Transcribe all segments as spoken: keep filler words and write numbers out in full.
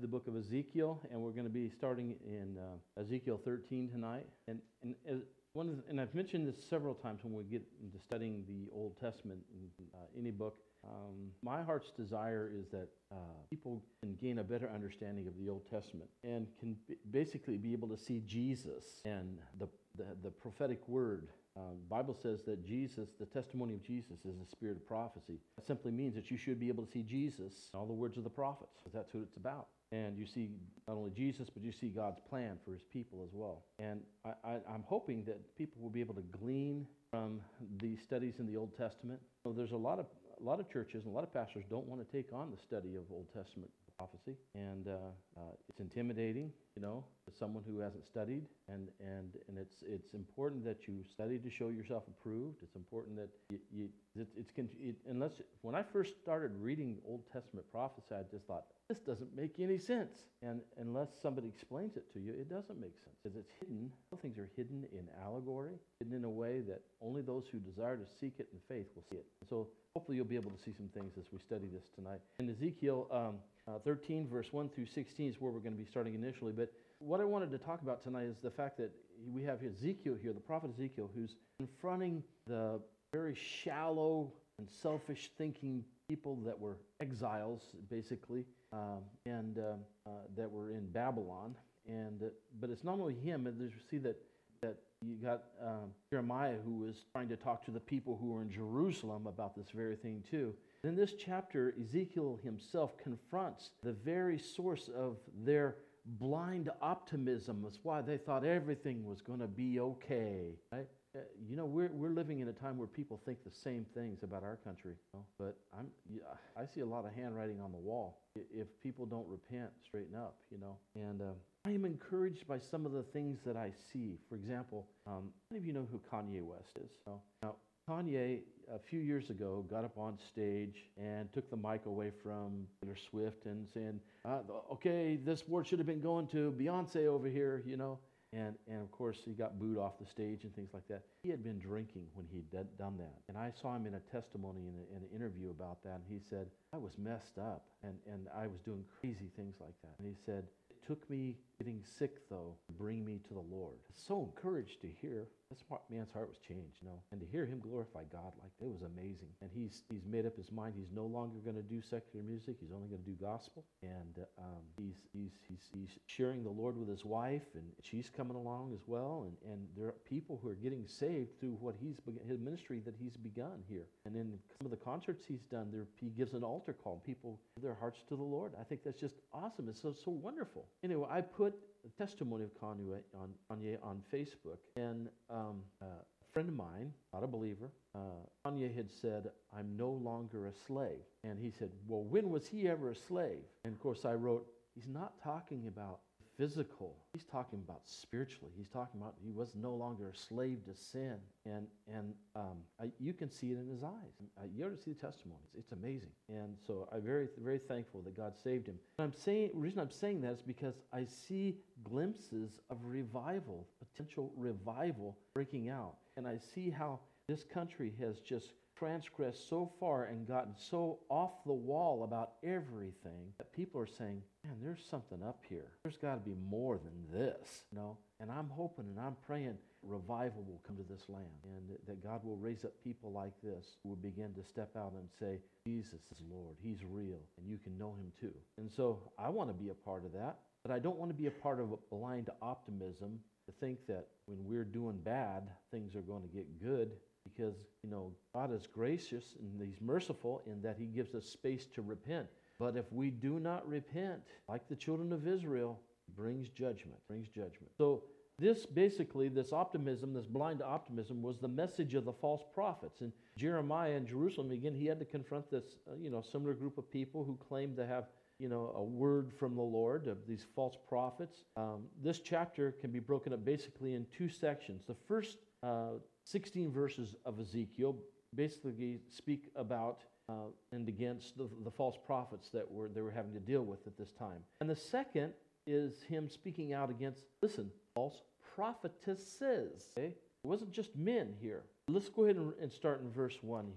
the book of Ezekiel, and we're going to be starting in uh, Ezekiel thirteen tonight. And and as one of the, and I've mentioned this several times when we get into studying the Old Testament in uh, any book. Um, my heart's desire is that uh, people can gain a better understanding of the Old Testament and can b- basically be able to see Jesus and the the, the prophetic word. Um, the Bible says that Jesus, the testimony of Jesus, is the spirit of prophecy. That simply means that you should be able to see Jesus and all the words of the prophets, because that's what it's about. And you see not only Jesus, but you see God's plan for his people as well. And I, I, I'm hoping that people will be able to glean from the studies in the Old Testament. So there's a lot of a lot of churches and a lot of pastors don't want to take on the study of Old Testament prophecy, and uh, uh, it's intimidating, you know, as someone who hasn't studied, and and and it's it's important that you study to show yourself approved. It's important that you, you it, it's it, unless when I first started reading Old Testament prophecy, I just thought this doesn't make any sense, and unless somebody explains it to you, it doesn't make sense, because it's hidden. All things are hidden in allegory, hidden in a way that only those who desire to seek it in faith will see it. So hopefully you'll be able to see some things as we study this tonight. In Ezekiel um, uh, thirteen, verse one through sixteen is where we're going to be starting initially. But what I wanted to talk about tonight is the fact that we have Ezekiel here, the prophet Ezekiel, who's confronting the very shallow and selfish thinking people that were exiles, basically, um, and um, uh, that were in Babylon. And uh, but it's not only him. And you see that that you got um, Jeremiah, who was trying to talk to the people who were in Jerusalem about this very thing too. In this chapter, Ezekiel himself confronts the very source of their blind optimism. That's why they thought everything was going to be okay, right? Uh, you know, we're we're living in a time where people think the same things about our country. You know? But I'm, yeah, I see a lot of handwriting on the wall. If people don't repent, straighten up, you know. And uh, I am encouraged by some of the things that I see. For example, um, how many of you know who Kanye West is? No? Now, Kanye, a few years ago, got up on stage and took the mic away from Taylor Swift and saying, uh, okay, this word should have been going to Beyonce over here, you know. And, and of course, he got booed off the stage and things like that. He had been drinking when he'd d- done that. And I saw him in a testimony in, a, in an interview about that. And he said, I was messed up and, and I was doing crazy things like that. And he said, it took me getting sick, though, to bring me to the Lord. So encouraged to hear. This man's heart was changed, you know. And to hear him glorify God like that, it was amazing. And he's he's made up his mind. He's no longer going to do secular music. He's only going to do gospel. And um, he's he's he's he's sharing the Lord with his wife, and she's coming along as well. And, and there are people who are getting saved through what he's his ministry that he's begun here. And in some of the concerts he's done, there he gives an altar call. And people give their hearts to the Lord. I think that's just awesome. It's so so wonderful. Anyway, I put the testimony of Kanye on Kanye on Facebook, and um, uh, a friend of mine, not a believer, uh, Kanye had said, "I'm no longer a slave," and he said, "Well, when was he ever a slave?" And of course, I wrote, "He's not talking about physical. He's talking about spiritually. He's talking about he was no longer a slave to sin." And and um, I, you can see it in his eyes. Uh, you ever see the testimonies? It's amazing. And so I'm very very thankful that God saved him. And I'm saying the reason I'm saying that is because I see glimpses of revival, potential revival breaking out, and I see how this country has just transgressed so far and gotten so off the wall about everything that people are saying, man, there's something up here. There's got to be more than this, you know. And I'm hoping and I'm praying revival will come to this land, and that, that God will raise up people like this who will begin to step out and say, Jesus is Lord. He's real, and you can know him too. And so I want to be a part of that, but I don't want to be a part of a blind optimism to think that when we're doing bad, things are going to get good. Because, you know, God is gracious and he's merciful in that he gives us space to repent. But if we do not repent, like the children of Israel, it brings judgment, brings judgment. So this basically, this optimism, this blind optimism was the message of the false prophets. And Jeremiah in Jerusalem, again, he had to confront this, uh, you know, similar group of people who claimed to have, you know, a word from the Lord, of these false prophets. Um, this chapter can be broken up basically in two sections. The first uh, sixteen verses of Ezekiel basically speak about uh, and against the, the false prophets that were they were having to deal with at this time. And the second is him speaking out against, listen, false prophetesses. Okay? It wasn't just men here. Let's go ahead and, and start in verse one here.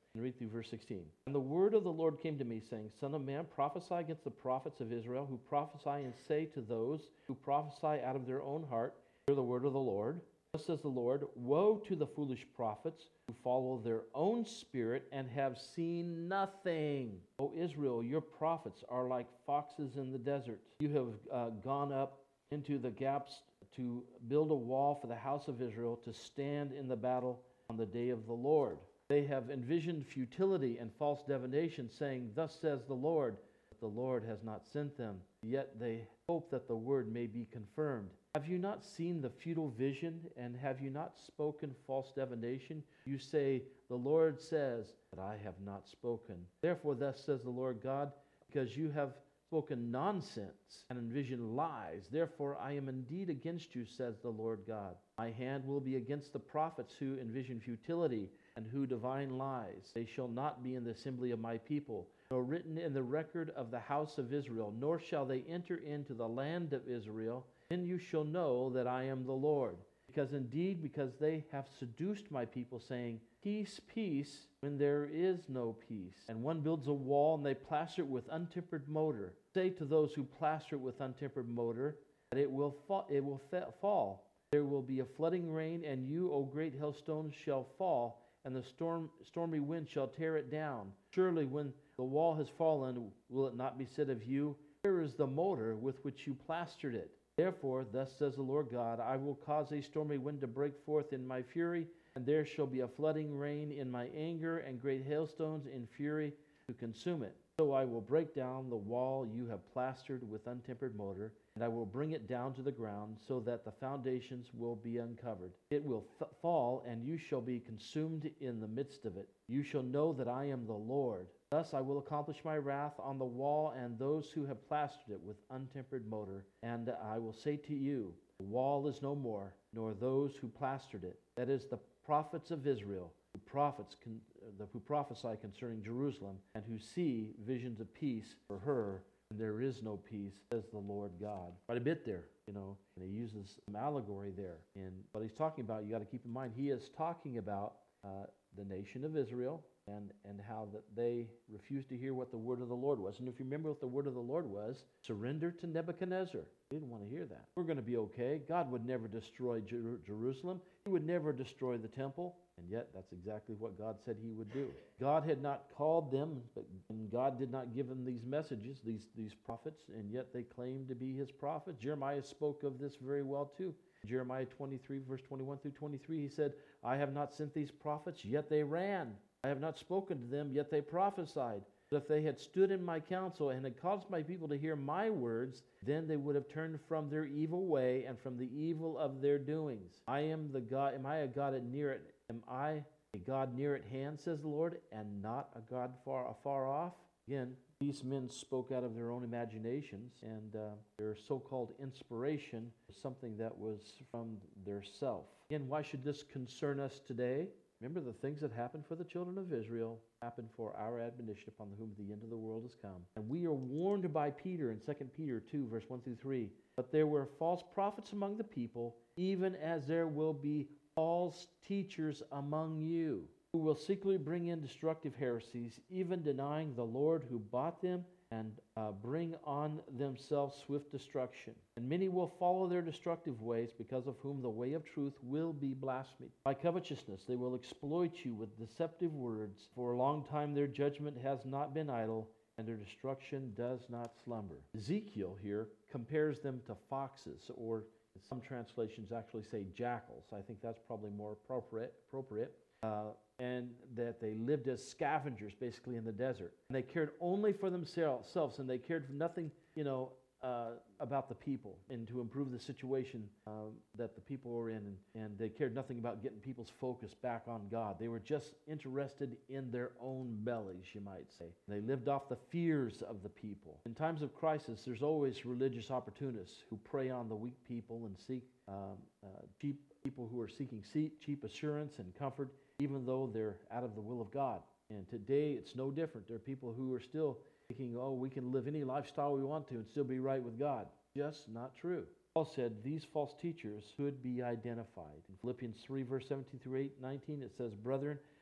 And read through verse sixteen. And the word of the Lord came to me, saying, Son of man, prophesy against the prophets of Israel, who prophesy, and say to those who prophesy out of their own heart, Hear the word of the Lord. Thus says the Lord, Woe to the foolish prophets who follow their own spirit and have seen nothing. O Israel, your prophets are like foxes in the desert. You have uh, gone up into the gaps to build a wall for the house of Israel to stand in the battle on the day of the Lord. They have envisioned futility and false divination, saying, Thus says the Lord. But the Lord has not sent them, yet they hope that the word may be confirmed. Have you not seen the futile vision, and have you not spoken false divination? You say, The Lord says, but I have not spoken. Therefore, thus says the Lord God, because you have spoken nonsense and envisioned lies. Therefore, I am indeed against you, says the Lord God. My hand will be against the prophets who envision futility and who divine lies. They shall not be in the assembly of my people, nor written in the record of the house of Israel, nor shall they enter into the land of Israel. Then you shall know that I am the Lord. Because indeed, because they have seduced my people, saying, Peace, peace, when there is no peace. And one builds a wall, and they plaster it with untempered mortar. Say to those who plaster it with untempered mortar, that it will fall. It will fa- fall. There will be a flooding rain, and you, O great hailstones, shall fall, and the storm, stormy wind shall tear it down. Surely when the wall has fallen, will it not be said of you, Where is the mortar with which you plastered it? Therefore, thus says the Lord God, I will cause a stormy wind to break forth in my fury, and there shall be a flooding rain in my anger, and great hailstones in fury to consume it. So I will break down the wall you have plastered with untempered mortar, and I will bring it down to the ground, so that the foundations will be uncovered. It will f- fall, and you shall be consumed in the midst of it. You shall know that I am the Lord. Thus I will accomplish my wrath on the wall and those who have plastered it with untempered mortar. And I will say to you, the wall is no more, nor those who plastered it. That is, the prophets of Israel, who, prophets con- who prophesy concerning Jerusalem, and who see visions of peace for her, and there is no peace, says the Lord God. Quite a bit there, you know, and he uses some allegory there. And what he's talking about, you got to keep in mind, he is talking about uh, the nation of Israel, and, and how that they refused to hear what the word of the Lord was. And if you remember what the word of the Lord was, surrender to Nebuchadnezzar. They didn't want to hear that. We're going to be okay. God would never destroy Jer- Jerusalem. He would never destroy the temple. And yet, that's exactly what God said he would do. God had not called them, but, and God did not give them these messages, these, these prophets, and yet they claimed to be his prophets. Jeremiah spoke of this very well too. Jeremiah twenty-three, verse twenty-one through twenty-three, he said, I have not sent these prophets, yet they ran. I have not spoken to them, yet they prophesied. But if they had stood in my counsel and had caused my people to hear my words, then they would have turned from their evil way and from the evil of their doings. I am the God. Am I a God at near at? Am I a God near at hand, says the Lord, and not a God far afar off? Again, these men spoke out of their own imaginations, and uh, their so-called inspiration was something that was from their self. Again, why should this concern us today? Remember, the things that happened for the children of Israel happened for our admonition, upon whom the end of the world has come. And we are warned by Peter in Second Peter two, verse one through three. But there were false prophets among the people, even as there will be false teachers among you, who will secretly bring in destructive heresies, even denying the Lord who bought them, and uh, bring on themselves swift destruction. And many will follow their destructive ways, because of whom the way of truth will be blasphemed. By covetousness they will exploit you with deceptive words. For a long time their judgment has not been idle, and their destruction does not slumber. Ezekiel here compares them to foxes, or some translations actually say jackals. I think that's probably more appropriate. appropriate. Uh, and that they lived as scavengers, basically, in the desert. And they cared only for themselves, and they cared for nothing, you know, uh, about the people, and to improve the situation uh, that the people were in. And, and they cared nothing about getting people's focus back on God. They were just interested in their own bellies, you might say. They lived off the fears of the people. In times of crisis, there's always religious opportunists who prey on the weak people and seek um, uh, cheap people who are seeking cheap assurance and comfort, even though they're out of the will of God. And today, it's no different. There are people who are still thinking, oh, we can live any lifestyle we want to and still be right with God. Just not true. Paul said these false teachers could be identified. In Philippians three, verse seventeen through eight, nineteen, it says, Brethren,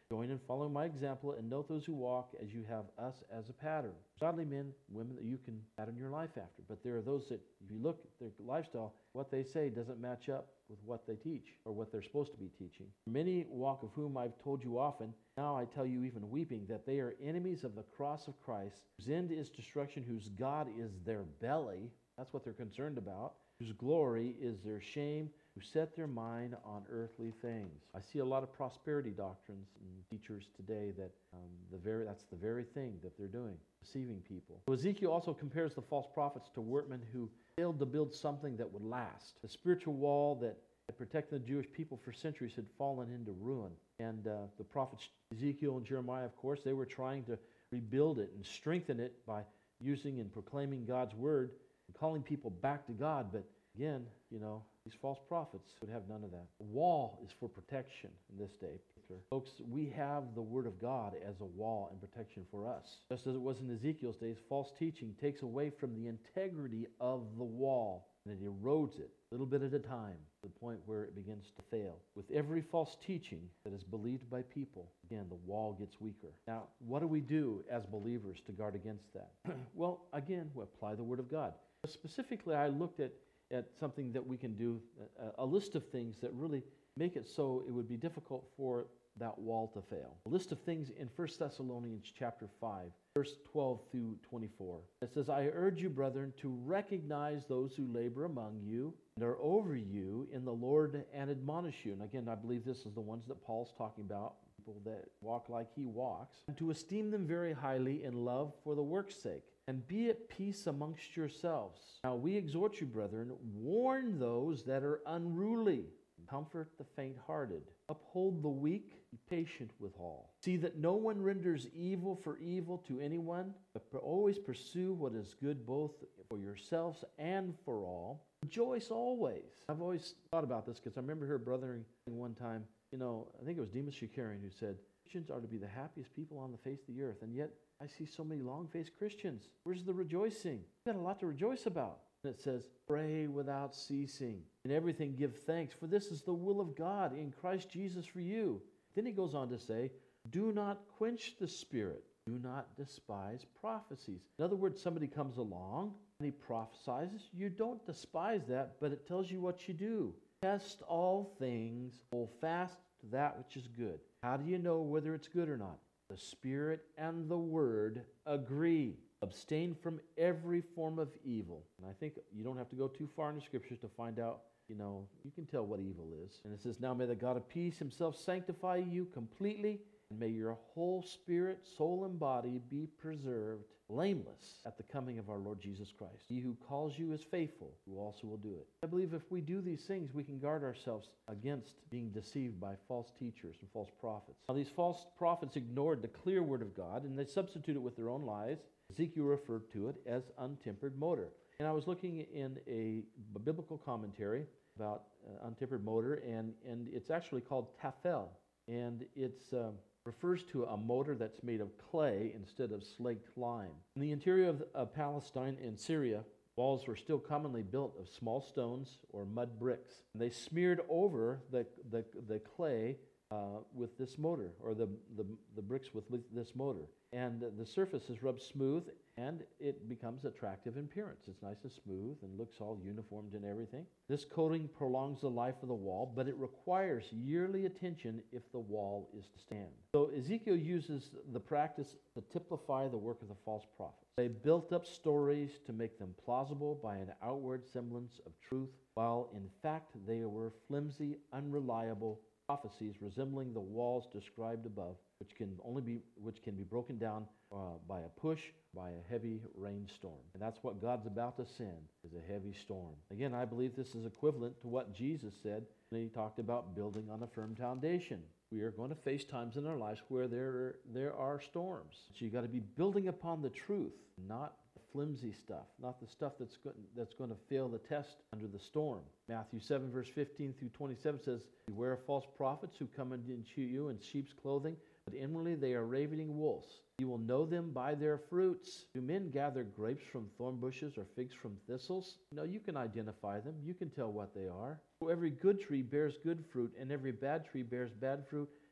Join in following my example and note those who walk as you have us as a pattern. Godly men, women that you can pattern your life after. But there are those that, if you look at their lifestyle, what they say doesn't match up with what they teach or what they're supposed to be teaching. Many walk, of whom I've told you often, now I tell you even weeping, that they are enemies of the cross of Christ, whose end is destruction, whose God is their belly. That's what they're concerned about. Whose glory is their shame, who set their mind on earthly things. I see a lot of prosperity doctrines and teachers today that um, the very that's the very thing that they're doing, deceiving people. So Ezekiel also compares the false prophets to workmen who failed to build something that would last. The spiritual wall that had protected the Jewish people for centuries had fallen into ruin. And uh, the prophets Ezekiel and Jeremiah, of course, they were trying to rebuild it and strengthen it by using and proclaiming God's word and calling people back to God. But again, you know, these false prophets would have none of that. The wall is for protection in this day. Folks, we have the Word of God as a wall and protection for us. Just as it was in Ezekiel's days, false teaching takes away from the integrity of the wall, and it erodes it a little bit at a time to the point where it begins to fail. With every false teaching that is believed by people, again, the wall gets weaker. Now, what do we do as believers to guard against that? Well, again, we apply the Word of God. Specifically, I looked at at something that we can do, a, a list of things that really make it so it would be difficult for that wall to fail. A list of things in First Thessalonians chapter five, verse twelve through twenty-four. It says, I urge you, brethren, to recognize those who labor among you and are over you in the Lord and admonish you. And again, I believe this is the ones that Paul's talking about, people that walk like he walks, and to esteem them very highly in love for the work's sake. And be at peace amongst yourselves. Now we exhort you, brethren, warn those that are unruly, comfort the faint-hearted, uphold the weak, be patient with all. See that no one renders evil for evil to anyone, but always pursue what is good both for yourselves and for all. Rejoice always. I've always thought about this because I remember her brothering one time, you know, I think it was Demas Shakarian who said, Christians are to be the happiest people on the face of the earth, and yet I see so many long-faced Christians. Where's the rejoicing? We've got a lot to rejoice about. And it says, pray without ceasing. In everything give thanks, for this is the will of God in Christ Jesus for you. Then he goes on to say, do not quench the spirit. Do not despise prophecies. In other words, somebody comes along and he prophesies. You don't despise that, but it tells you what you do. Test all things, hold fast to that which is good. How do you know whether it's good or not? The Spirit and the Word agree. Abstain from every form of evil. And I think you don't have to go too far in the Scriptures to find out, you know, you can tell what evil is. And it says, now may the God of peace himself sanctify you completely, and may your whole spirit, soul, and body be preserved blameless at the coming of our Lord Jesus Christ. He who calls you is faithful, who also will do it. I believe if we do these things, we can guard ourselves against being deceived by false teachers and false prophets. Now, these false prophets ignored the clear word of God, and they substituted it with their own lies. Ezekiel referred to it as untempered mortar. And I was looking in a biblical commentary about uh, untempered mortar, and, and it's actually called tafel. And it's um, refers to a mortar that's made of clay instead of slaked lime. In the interior of, of Palestine and Syria, walls were still commonly built of small stones or mud bricks. And they smeared over the, the, the clay uh, with this mortar, or the, the, the bricks with this mortar. And the surface is rubbed smooth, and it becomes attractive in appearance. It's nice and smooth and looks all uniformed and everything. This coating prolongs the life of the wall, but it requires yearly attention if the wall is to stand. So Ezekiel uses the practice to typify the work of the false prophets. They built up stories to make them plausible by an outward semblance of truth, while in fact they were flimsy, unreliable prophecies resembling the walls described above, which can only be which can be broken down uh, by a push, by a heavy rainstorm. And that's what God's about to send, is a heavy storm. Again, I believe this is equivalent to what Jesus said when he talked about building on a firm foundation. We are going to face times in our lives where there there are storms. So you got to be building upon the truth, not the flimsy stuff, not the stuff that's go- that's going to fail the test under the storm. Matthew seven, verse fifteen through twenty-seven says, beware of false prophets who come into you in sheep's clothing, but inwardly they are ravening wolves. You will know them by their fruits. Do men gather grapes from thorn bushes or figs from thistles? No, you can identify them. You can tell what they are. So every good tree bears good fruit, and every bad tree bears bad fruit,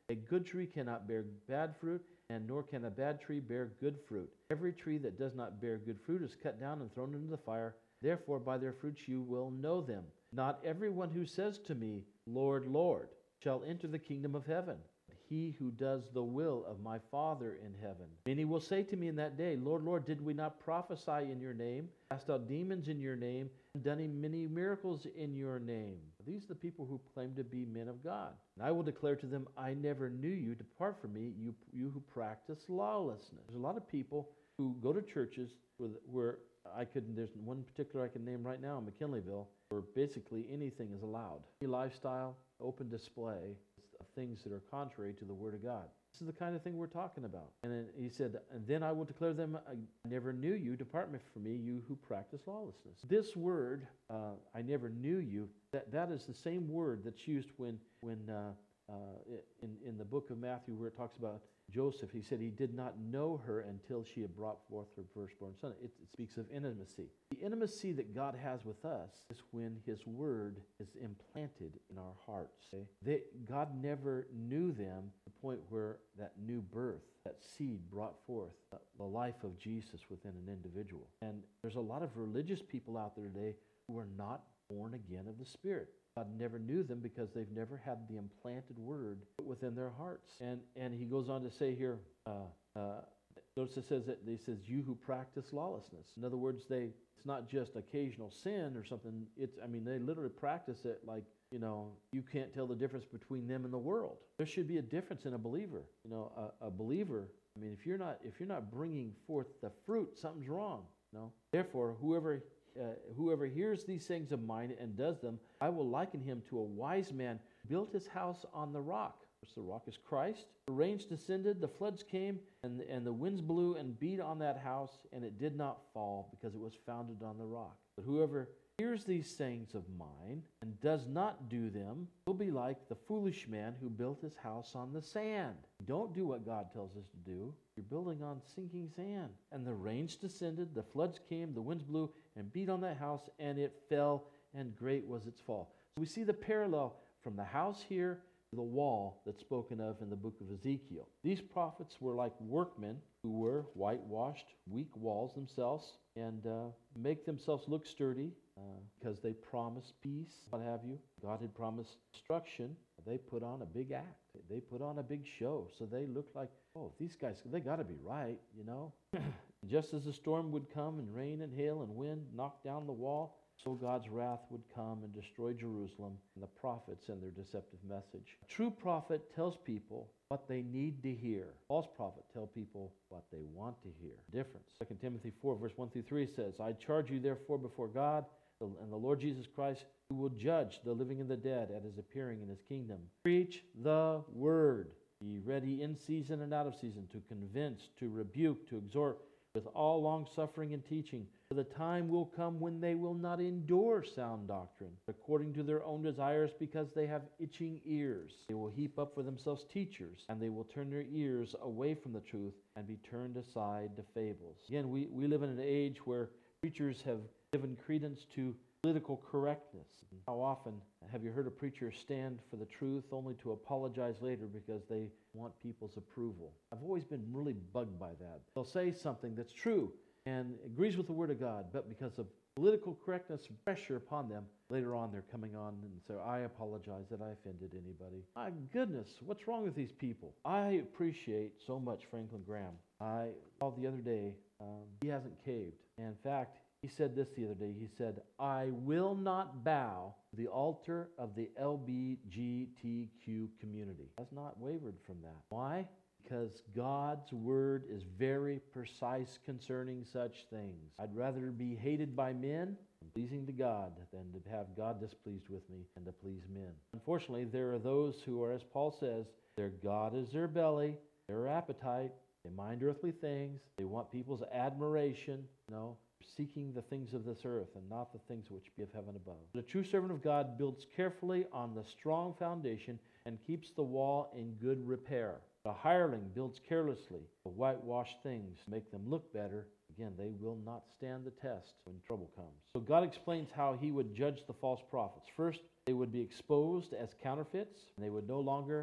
A good tree cannot bear bad fruit, and nor can a bad tree bear good fruit. Every tree that does not bear good fruit is cut down and thrown into the fire. Therefore, by their fruits you will know them. Not everyone who says to me, Lord, Lord, shall enter the kingdom of heaven, but he who does the will of my Father in heaven. Many will say to me in that day, Lord, Lord, did we not prophesy in your name, cast out demons in your name, and done many miracles in your name? These are the people who claim to be men of God. And I will declare to them, I never knew you. Depart from me, you, you who practice lawlessness. There's a lot of people who go to churches where, where I could, there's one particular I can name right now in McKinleyville, where basically anything is allowed. Any lifestyle, open display of things that are contrary to the Word of God. This is the kind of thing we're talking about. And then he said, and then I will declare them, I never knew you. Depart from me, you who practice lawlessness. This word, uh, I never knew you, that, that is the same word that's used when, when uh, uh, in, in the book of Matthew where it talks about Joseph. He said he did not know her until she had brought forth her firstborn son. It, it speaks of intimacy. The intimacy that God has with us is when His Word is implanted in our hearts. Okay? They, God never knew them to the point where that new birth, that seed brought forth uh, the life of Jesus within an individual. And there's a lot of religious people out there today who are not born again of the Spirit. God never knew them because they've never had the implanted word within their hearts. And and he goes on to say here, uh, uh, notice it says that he says, you who practice lawlessness. In other words, they it's not just occasional sin or something. It's I mean, they literally practice it like, you know, you can't tell the difference between them and the world. There should be a difference in a believer. You know, a, a believer, I mean, if you're not if you're not bringing forth the fruit, something's wrong. You know? Therefore, whoever Uh, whoever hears these things of mine and does them, I will liken him to a wise man who built his house on the rock. The rock is Christ. The rains descended, the floods came, and, and the winds blew and beat on that house, and it did not fall because it was founded on the rock. But whoever hears these sayings of mine and does not do them will be like the foolish man who built his house on the sand. Don't do what God tells us to do. You're building on sinking sand. And the rains descended, the floods came, the winds blew and beat on that house, and it fell, and great was its fall. So we see the parallel from the house here to the wall that's spoken of in the book of Ezekiel. These prophets were like workmen who were whitewashed, weak walls themselves, and uh, make themselves look sturdy uh, because they promised peace, what have you. God had promised destruction. They put on a big act. They put on a big show. So they looked like, oh, these guys, they got to be right, you know. Just as the storm would come and rain and hail and wind knock down the wall, so God's wrath would come and destroy Jerusalem and the prophets and their deceptive message. A true prophet tells people what they need to hear. False prophet tell people what they want to hear. Difference. Second Timothy four, verse one through three says, I charge you therefore before God and the Lord Jesus Christ, who will judge the living and the dead at His appearing in His kingdom. Preach the word. Be ready in season and out of season to convince, to rebuke, to exhort, with all long-suffering and teaching. For the time will come when they will not endure sound doctrine, according to their own desires, because they have itching ears. They will heap up for themselves teachers, and they will turn their ears away from the truth and be turned aside to fables. Again, we, we live in an age where preachers have given credence to political correctness. How often have you heard a preacher stand for the truth only to apologize later because they want people's approval? I've always been really bugged by that. They'll say something that's true and agrees with the Word of God, but because of political correctness and pressure upon them, later on they're coming on and say, I apologize that I offended anybody. My goodness, what's wrong with these people? I appreciate so much Franklin Graham. I called the other day, um, he hasn't caved. And in fact, he said this the other day. He said, I will not bow to the altar of the L G B T Q community. Has not wavered from that. Why? Because God's word is very precise concerning such things. I'd rather be hated by men and pleasing to God than to have God displeased with me and to please men. Unfortunately, there are those who are, as Paul says, their God is their belly, their appetite. They mind earthly things. They want people's admiration. You know, seeking the things of this earth and not the things which be of heaven above. The true servant of God builds carefully on the strong foundation and keeps the wall in good repair. The hireling builds carelessly. The whitewashed things make them look better. Again, they will not stand the test when trouble comes. So God explains how He would judge the false prophets. First, they would be exposed as counterfeits, and they would no longer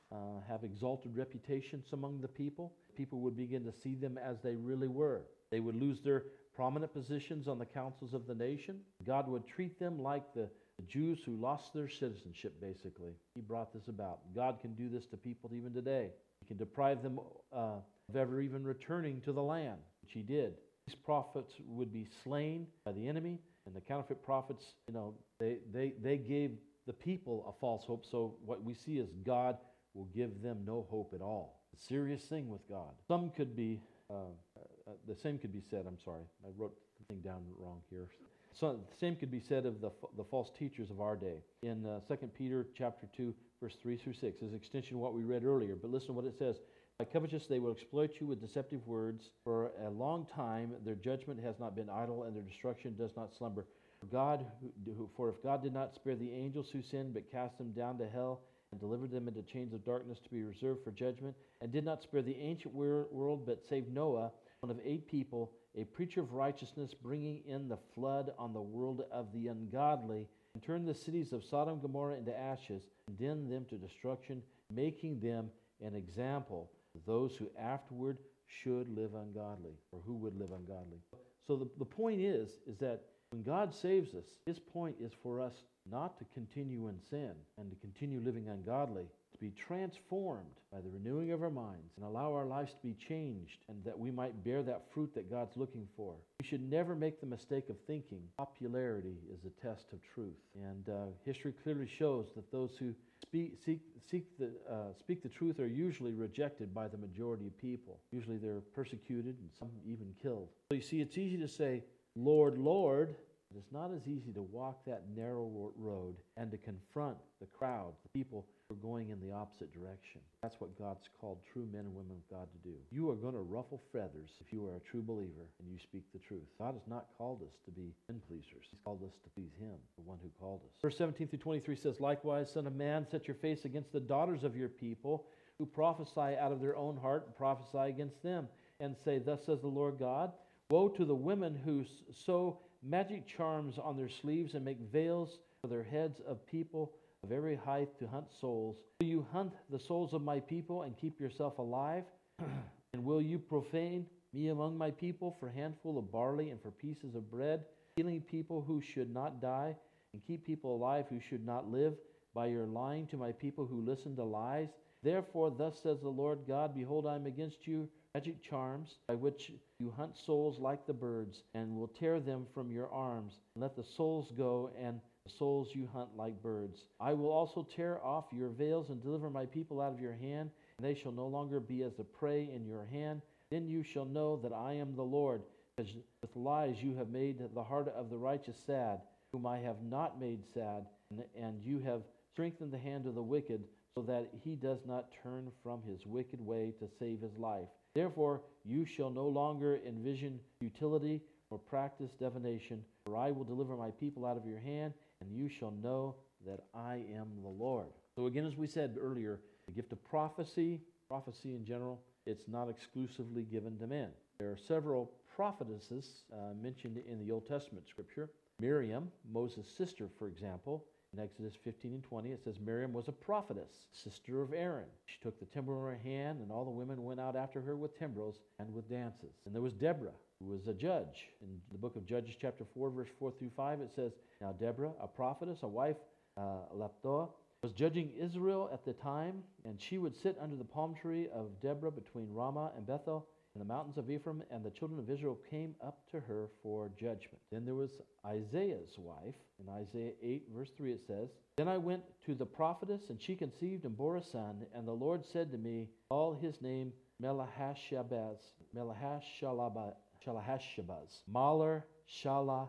uh, have exalted reputations among the people. People would begin to see them as they really were. They would lose their prominent positions on the councils of the nation. God would treat them like the, the Jews who lost their citizenship, basically. He brought this about. God can do this to people even today. He can deprive them uh, of ever even returning to the land, which he did. These prophets would be slain by the enemy, and the counterfeit prophets, you know, they, they, they gave the people a false hope. So what we see is God will give them no hope at all. A serious thing with God. Some could be, uh, uh, the same could be said, I'm sorry, I wrote something down wrong here. So the same could be said of the, the false teachers of our day. In uh, Second Peter chapter two, verse three through six, is an extension of what we read earlier, but listen to what it says. By covetousness they will exploit you with deceptive words. For a long time their judgment has not been idle, and their destruction does not slumber. For God, who, for if God did not spare the angels who sinned, but cast them down to hell, and delivered them into chains of darkness to be reserved for judgment, and did not spare the ancient world, but saved Noah, one of eight people, a preacher of righteousness, bringing in the flood on the world of the ungodly, and turned the cities of Sodom and Gomorrah into ashes, condemned them to destruction, making them an example of those who afterward should live ungodly, or who would live ungodly. So the, the point is, is that when God saves us, his point is for us not to continue in sin and to continue living ungodly, to be transformed by the renewing of our minds and allow our lives to be changed, and that we might bear that fruit that God's looking for. We should never make the mistake of thinking popularity is a test of truth. And uh, history clearly shows that those who speak, seek, seek the, uh, speak the truth are usually rejected by the majority of people. Usually they're persecuted and some even killed. So you see, it's easy to say, Lord, Lord. It's not as easy to walk that narrow road and to confront the crowd, the people who are going in the opposite direction. That's what God's called true men and women of God to do. You are going to ruffle feathers if you are a true believer and you speak the truth. God has not called us to be men pleasers. He's called us to please him, the one who called us. Verse seventeen through twenty-three says, Likewise, son of man, set your face against the daughters of your people, who prophesy out of their own heart, and prophesy against them, and say, Thus says the Lord God, Woe to the women who sow magic charms on their sleeves and make veils for their heads of people of every height to hunt souls. Will you hunt the souls of my people and keep yourself alive? And will you profane me among my people for a handful of barley and for pieces of bread, killing people who should not die and keep people alive who should not live by your lying to my people who listen to lies? Therefore, thus says the Lord God, Behold, I am against you, magic charms, by which you hunt souls like the birds, and will tear them from your arms. And let the souls go, and the souls you hunt like birds. I will also tear off your veils and deliver my people out of your hand, and they shall no longer be as a prey in your hand. Then you shall know that I am the Lord, because with lies you have made the heart of the righteous sad, whom I have not made sad, and, and you have strengthened the hand of the wicked, so that he does not turn from his wicked way to save his life. Therefore, you shall no longer envision futility or practice divination, for I will deliver my people out of your hand, and you shall know that I am the Lord. So again, as we said earlier, the gift of prophecy, prophecy in general, it's not exclusively given to men. There are several prophetesses uh, mentioned in the Old Testament scripture. Miriam, Moses' sister, for example, in Exodus fifteen and twenty, it says Miriam was a prophetess, sister of Aaron. She took the timbrel in her hand, and all the women went out after her with timbrels and with dances. And there was Deborah, who was a judge. In the book of Judges chapter four, verse four through five, it says, Now Deborah, a prophetess, a wife, uh, Lapdoa, was judging Israel at the time, and she would sit under the palm tree of Deborah between Ramah and Bethel, in the mountains of Ephraim, and the children of Israel came up to her for judgment. Then there was Isaiah's wife. In Isaiah eight, verse three, it says, Then I went to the prophetess, and she conceived and bore a son, and the Lord said to me, Call his name Melahashabaz, Melahashalabaz, Shalahashabaz, Maler Shalahashabaz.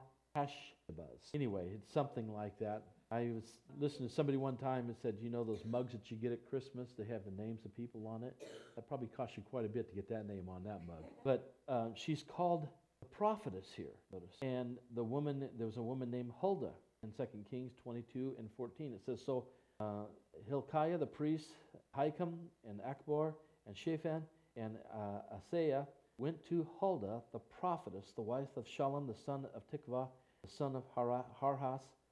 Anyway, it's something like that. I was listening to somebody one time and said, you know those mugs that you get at Christmas, they have the names of people on it? That probably cost you quite a bit to get that name on that mug. But uh, she's called a prophetess here, notice. And the woman, there was a woman named Huldah in Second Kings twenty-two and fourteen. It says, So uh, Hilkiah the priest, Hikam and Akbor and Shaphan and uh, Asaiah went to Huldah the prophetess, the wife of Shallum the son of Tikvah, the son of Har- Harhas,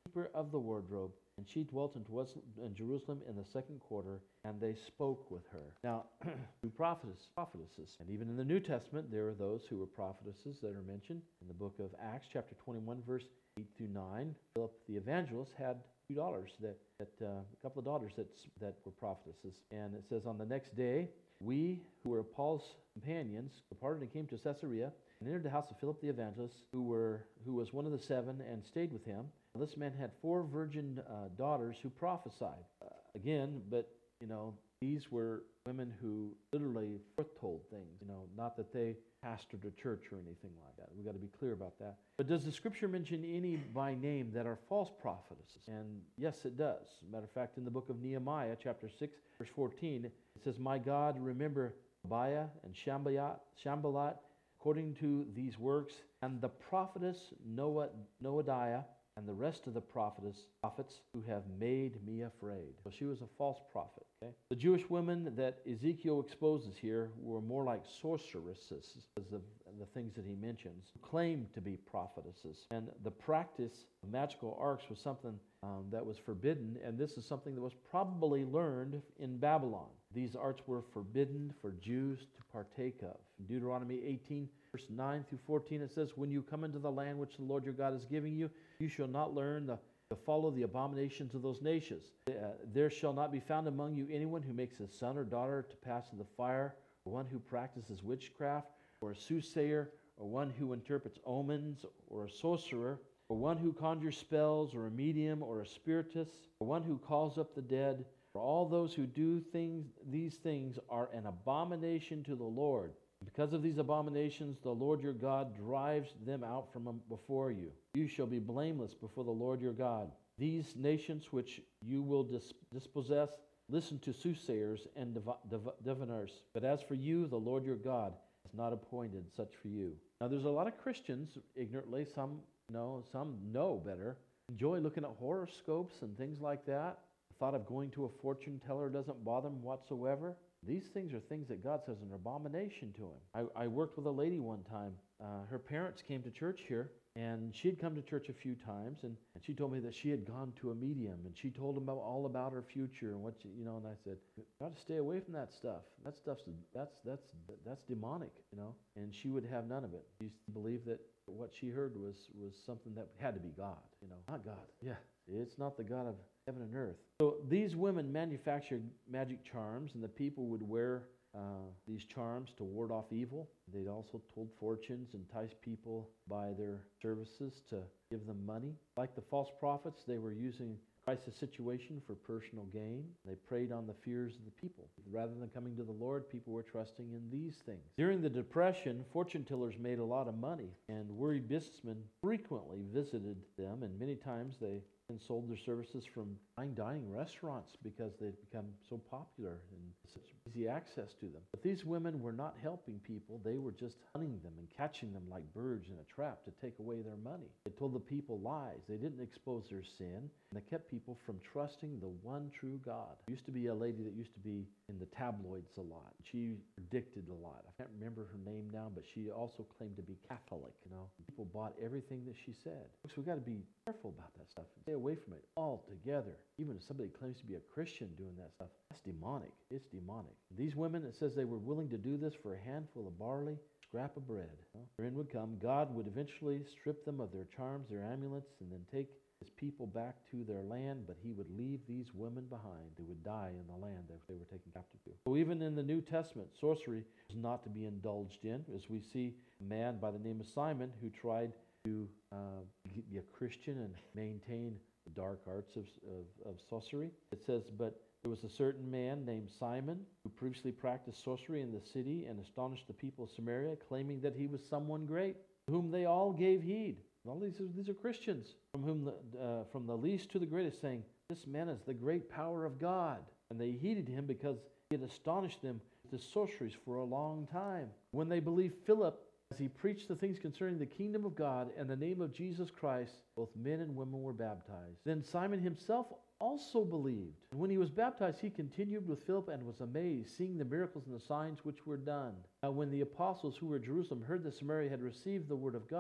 keeper of the wardrobe. And she dwelt in Jes- in Jerusalem in the second quarter, and they spoke with her. Now, two prophetess, prophetesses. And even in the New Testament, there are those who were prophetesses that are mentioned. In the book of Acts, chapter twenty-one, verse eight through nine, Philip the evangelist had two daughters, that, that uh, a couple of daughters that, that were prophetesses. And it says, on the next day, we who were Paul's companions departed and came to Caesarea, and entered the house of Philip the evangelist, who were who was one of the seven, and stayed with him. This man had four virgin uh, daughters who prophesied. Uh, again, but, you know, these were women who literally foretold things, you know, not that they pastored a church or anything like that. We've got to be clear about that. But does the Scripture mention any by name that are false prophetesses? And yes, it does. As a matter of fact, in the book of Nehemiah, chapter six, verse fourteen, it says, my God, remember Tobiah and Shambayat, Shambalat, according to these works, and the prophetess Noah, Noadiah, and the rest of the prophetess, prophets who have made me afraid. So she was a false prophet. Okay? The Jewish women that Ezekiel exposes here were more like sorceresses, because of the things that he mentions, claimed to be prophetesses. And the practice of magical arts was something um, that was forbidden, and this is something that was probably learned in Babylon. These arts were forbidden for Jews to partake of. In Deuteronomy eighteen, verse nine through fourteen, it says, when you come into the land which the Lord your God is giving you, you shall not learn the, to follow the abominations of those nations. Uh, there shall not be found among you anyone who makes his son or daughter to pass in the fire, or one who practices witchcraft, or a soothsayer, or one who interprets omens, or a sorcerer, or one who conjures spells, or a medium, or a spiritist, or one who calls up the dead. For all those who do things, these things are an abomination to the Lord. Because of these abominations, the Lord your God drives them out from before you. You shall be blameless before the Lord your God. These nations which you will dis- dispossess, listen to soothsayers and div- div- diviners. But as for you, the Lord your God has not appointed such for you. Now, there's a lot of Christians, ignorantly, some know, some know better, enjoy looking at horoscopes and things like that. The thought of going to a fortune teller doesn't bother them whatsoever. These things are things that God says are an abomination to him. I, I worked with a lady one time. Uh, her parents came to church here, and she had come to church a few times, and, and she told me that she had gone to a medium, and she told him about, all about her future and what she, you know. And I said, you got to stay away from that stuff. That stuff's that's that's that's demonic, you know. And she would have none of it. She believed that what she heard was was something that had to be God, you know, not God. Yeah, it's not the God of heaven and earth. So these women manufactured magic charms, and the people would wear uh, these charms to ward off evil. They'd also told fortunes, enticed people by their services to give them money. Like the false prophets, they were using crisis situation for personal gain. They preyed on the fears of the people. Rather than coming to the Lord, people were trusting in these things. During the Depression, fortune tellers made a lot of money, and worried businessmen frequently visited them, and many times they and sold their services from fine dining restaurants because they'd become so popular and such easy access to them. But these women were not helping people. They were just hunting them and catching them like birds in a trap to take away their money. They told the people lies. They didn't expose their sin, and they kept people from trusting the one true God. There used to be a lady that used to be in the tabloids a lot. She predicted a lot. I can't remember her name now, but she also claimed to be Catholic, you know. People bought everything that she said. Folks, we've got to be careful about that stuff. Stay away from it altogether. Even if somebody claims to be a Christian doing that stuff, that's demonic. It's demonic. These women, it says they were willing to do this for a handful of barley, scrap of bread. Well, their end would come. God would eventually strip them of their charms, their amulets, and then take his people back to their land, but he would leave these women behind who would die in the land that they were taken captive to. So even in the New Testament, sorcery is not to be indulged in, as we see a man by the name of Simon who tried to uh, be a Christian and maintain the dark arts of, of, of sorcery. It says, but there was a certain man named Simon who previously practiced sorcery in the city and astonished the people of Samaria, claiming that he was someone great, to whom they all gave heed. All these are, these are Christians, from whom the, uh, from the least to the greatest, saying, this man is the great power of God. And they heeded him because he had astonished them with his sorceries for a long time. When they believed Philip, as he preached the things concerning the kingdom of God and the name of Jesus Christ, both men and women were baptized. Then Simon himself also believed. And when he was baptized, he continued with Philip and was amazed, seeing the miracles and the signs which were done. Now when the apostles who were at Jerusalem heard that Samaria had received the word of God,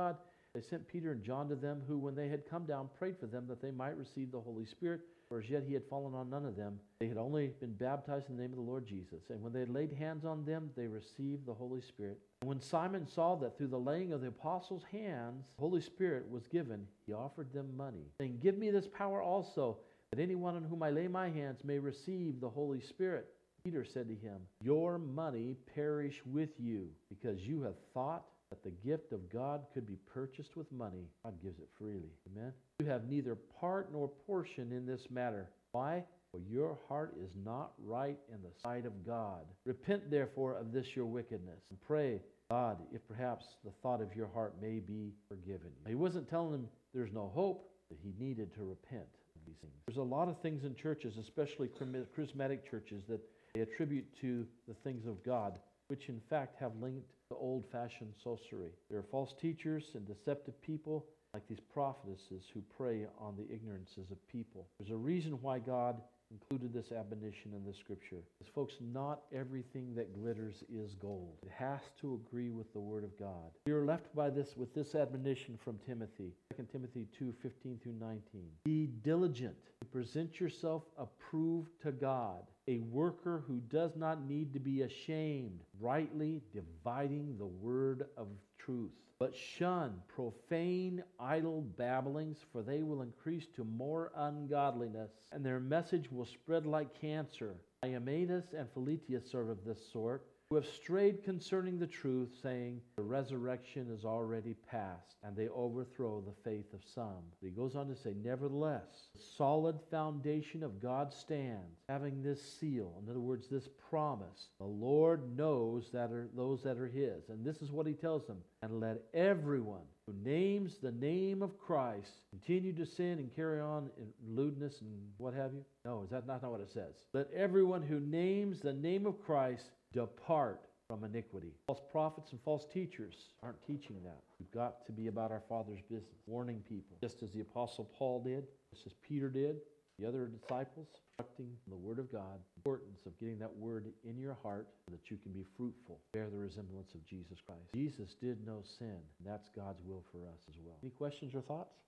They sent Peter and John to them, who, when they had come down, prayed for them that they might receive the Holy Spirit. For as yet he had fallen on none of them. They had only been baptized in the name of the Lord Jesus. And when they had laid hands on them, they received the Holy Spirit. And when Simon saw that through the laying of the apostles' hands, the Holy Spirit was given, he offered them money, saying, Give me this power also, that anyone on whom I lay my hands may receive the Holy Spirit. Peter said to him, Your money perish with you, because you have thought that the gift of God could be purchased with money. God gives it freely. Amen. You have neither part nor portion in this matter. Why? For your heart is not right in the sight of God. Repent therefore of this your wickedness, and pray God, if perhaps the thought of your heart may be forgiven. He wasn't telling them there's no hope, that he needed to repent of these things. There's a lot of things in churches, especially charismatic churches, that they attribute to the things of God, which in fact have linked to old-fashioned sorcery. There are false teachers and deceptive people like these prophetesses who prey on the ignorances of people. There's a reason why God included this admonition in the scripture. Because, folks, not everything that glitters is gold. It has to agree with the Word of God. We are left by this with this admonition from Timothy. Second Timothy two, fifteen through nineteen. Be diligent to present yourself approved to God, a worker who does not need to be ashamed, rightly dividing the word of truth. But shun profane, idle babblings, for they will increase to more ungodliness, and their message will spread like cancer. Iammatus and Philetus are of this sort, who have strayed concerning the truth, saying, the resurrection is already past, and they overthrow the faith of some. But he goes on to say, nevertheless, the solid foundation of God stands, having this seal, in other words, this promise. The Lord knows that are those that are his. And this is what he tells them. And let everyone who names the name of Christ continue to sin and carry on in lewdness and what have you. No, is that not what it says? Let everyone who names the name of Christ depart from iniquity. False prophets and false teachers aren't teaching that. We've got to be about our Father's business, warning people, just as the Apostle Paul did, just as Peter did, the other disciples, instructing the Word of God, the importance of getting that Word in your heart so that you can be fruitful, bear the resemblance of Jesus Christ. Jesus did know sin, and that's God's will for us as well. Any questions or thoughts?